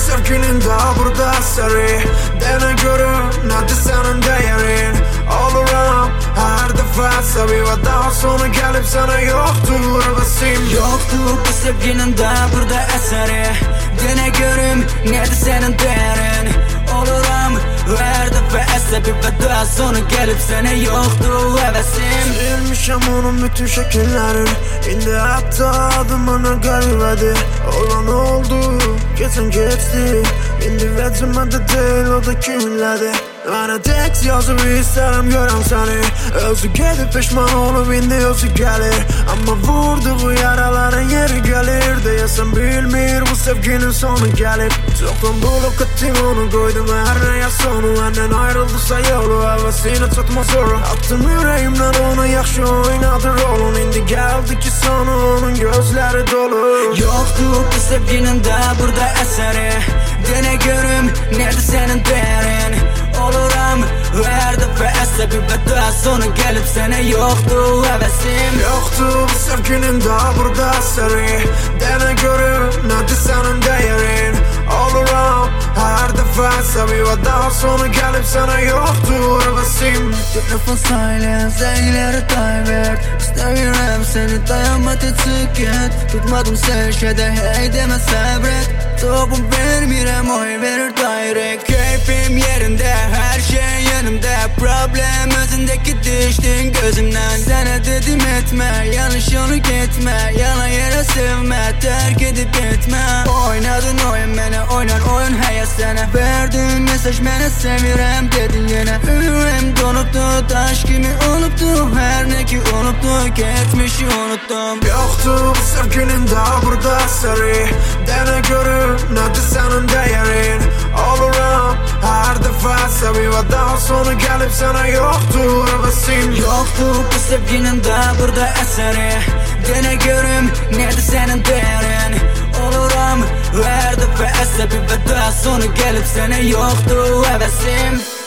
sevginin daha burada eseri. Dene görüm nedir senin değerin. Olurum her defa sevi ve daha sonra gelip sana yoktur hevesim. Yoktur bu sevginin daha burada eseri. Dene görüm nedir senin değerin. Olurum her defa eseri ve daha sonra gelip sana yoktur hevesim. Silmişim onun bütün şekillerin. İndi hatta adımına garibedir. Olan oldu, geçen geçti. İndi vecimede değil, o da kiminledi. Bana tek yazıp isterim görem seni. Özü gidip pişman olup indi özü gelir. Ama vurdu bu yaraların yeri gelir. Deyesen bilmir bu sevginin sonu gelip. Çoktan bulup ettim onu, koydum her neye sonu. Benden ayrıldıysa yolu, hevesini tutma zoru. Attım yüreğimden ona yakşı oynadı rolun. İndi geldi ki sonu, onun gözleri dolu. Yoktur bu sevginin daha burada eseri. Dene görüm nedir senin değerin. Olurum her defa eseri ve daha sonra gelip sana yoktur hevesim. Yoktur bu sevginin daha burada eseri. Dene görüm nedir senin değerin. Olurum her defa sevi ve daha sonra gelip sana yoktur hevesim. Telefon silence, eyleri kaybet. İstemiyorum seni, dayanmadı çık git. Tutmadım sevşede, hey deme sabret. Topum vermirem, oy verir direct. Keyfim yerinde, her şey yanımda. Problem özündeki düştün gözümden. Sana dedim etme, yanlış yolu gitme. Yalan yere sevme, terk edip gitme. Oynadın oyun bana, oynan oyun hayat sana. Verdin mesaj bana sevirem dedin yine. Yüreğim donuptu, taş gibi unuttu. Her ne ki unuttu, geçmişi unuttum. Yoktu bu sevginin daha burada eseri. Dene görüm nedir senin değerin. Olurum her defa sevi ve daha sonra gelip sana yoktur hevesim. Yoktur bu sevginin daha burada eseri. Dene görüm nedir senin değerin. Olurum her defa eseri ve daha sonra gelip sana yoktur hevesim.